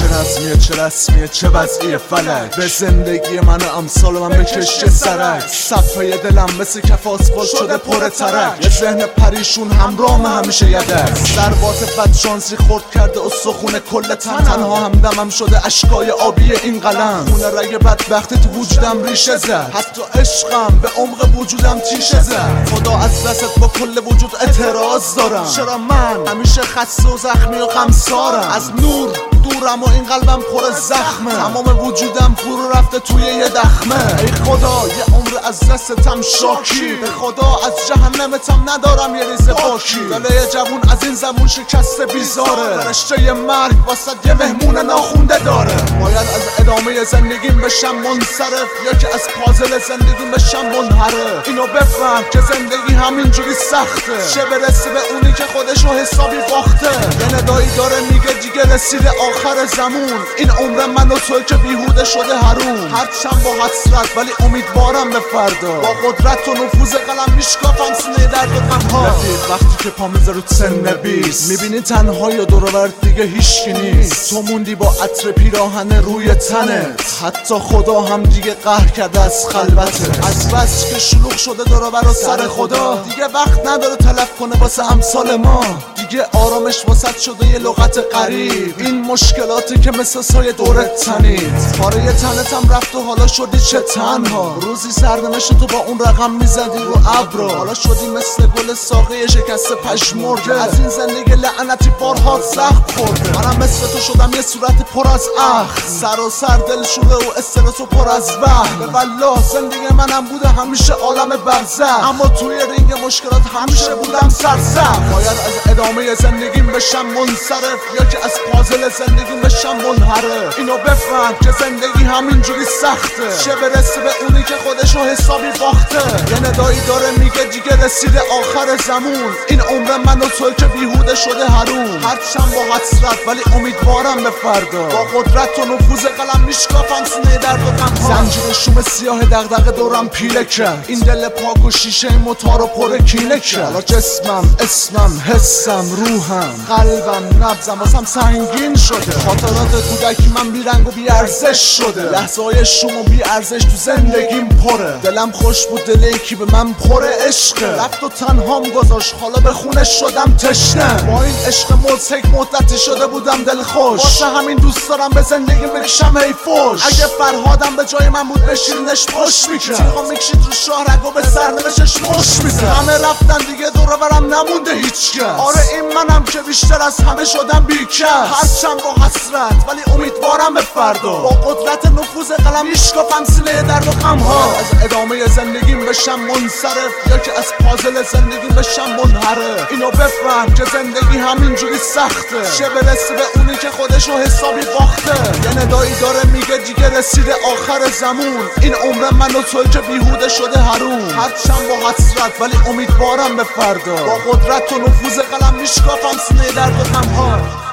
نظمیه چه رسمیه چه وضعیه فلک، به زندگی من امثال من بکش یه سرک. صفحه دلم مثل کف آسفالت شده پر ترک، یه ذهن پریشون همراه همیشه یدک. ضربات بدشانسی خورد کرده استخونه کل تنها همدمم شده اشکای آبی این قلم. خونه رگ بدبختی تو وجودم ریشه زد، حتی عشقم به عمق وجودم تیشه زد. خدا از دستت با کل وجود اعتراض دارم، چرا من همیشه خسته و زخمی و غمسارم. از نور دورم و این قلبم پر زخمه، تمام وجودم فرو رفته توی یه دخمه. ای خدا یه عمر از دستتم شاکی، به خدا از جهنمتم ندارم یه ریزه باکی. دل یه جوون از این زمون شکسته بیزاره، فرشته مرگ واسه یه مهمون ناخونده داره. باید از ادامه زندگیم بشم منصرف، یا که از پازل زندگیم بشم منحرف. اینو بفهم که زندگی همینجوری سخته، چه برسه به اونی که خودشو حسابی باخته. یه ندایی داره میگه دیگه رسیده آخر زمون، این عمر من و توی که بیهوده شده حروم. هرچند با حسرت ولی امیدوارم به فردا، با قدرت و نفوذ قلم میشکافم سینه درد و غمها. رفیق وقتی که پا میذاره تو سن 20 میبینی تنهایی و دور و بر دیگه هیچکی نیست. تو موندی با عطر پیراهن روی تنت، حتی خدا هم دیگه قهر کرده از خلوته. از بس که شلوغ شده دور و بر سر خدا، دیگه وقت نداره تلف کنه واسه امثال ما. دیگه آرامش واسط شده یه لغت غریب، این مشکلاتی که مثل سایه دورت تنید. پاره تنتم رفت و حالا شدی چه تنها، روزی سرنوشت تو با اون رقم میزدی رو ابرا. حالا شدی مثل گل ساقه شکسته پشمرده، از این زندگی لعنتی بارها زخم خورده. منم مثل تو شدم یه صورت پر از اخ، سر و سر دل شوره و استرس و پر از وهم. به والله زندگی منم بوده همیشه عالم برزخ، اما توی رینگ مشکلات همیشه بودم سرسخت. باید از ادامه زندگیم بشم منصرف، یا که از پازل زندگیم بشم منحرف. اینو بفهم که زندگی همینجوری سخته، چه برسه به اونی که خودشو حسابی باخته. یه ندایی داره میگه دیگه رسیده آخر زمون، این عمر من و توی که بیهوده شده حروم. هرچند با حسرت ولی امیدوارم به فردا، با قدرت و نفوذ قلم میشکافم سینه درد و غمها. زنجیر شوم سیاه دغدغه دورم پیله کرد، این دل پاک و شیشه موتارو پر کینه کرد. حالا جسمم، اسمم، حسم، روحم، قلبم، نبضم واسم سنگین شده. خاطرات کودکی من بی رنگ و بی ارزش شده، لحظه های شوم و بی ارزش تو زندگیم پره. دلم خوش بود دل یکی به من پر عشقه، رفت و تنهام گذاشت حالا به خونه شدم تشنه. با این عشق مضحک مدتی شده بودم دلخوش، واسه همین دوست دارم به زندگی بکشم هی فوش. اگه فرهادم به جای من بود به شیرینش پشت میکرد، تیغا میکشید رو شاهرگو به سرنوشتش مشت میزد. همه رفتن دیگه دور و برم نمونده هیچکس، آره این منم که بیشتر از همه شدم بیکس. هرچند با حسرت ولی امیدوارم به فردا، با قدرت نفوذ قلم میشکافم سینه درد و غمها. از ادامه زندگیم بشم منصرف، یا که از پازل زندگیم بشم منحرف. اینو بفهم که زندگی همینجوری سخته، چه برسه به اونی که خودشو حسابی باخته. یه ندایی داره میگه دیگه رسیده آخر زمون، این عمر من و توی که بیهوده شده حروم. هرچند با حسرت ولی امیدوارم به فردا، با قدرت و نفوذ قلم میشکافم سینه درد و غمها.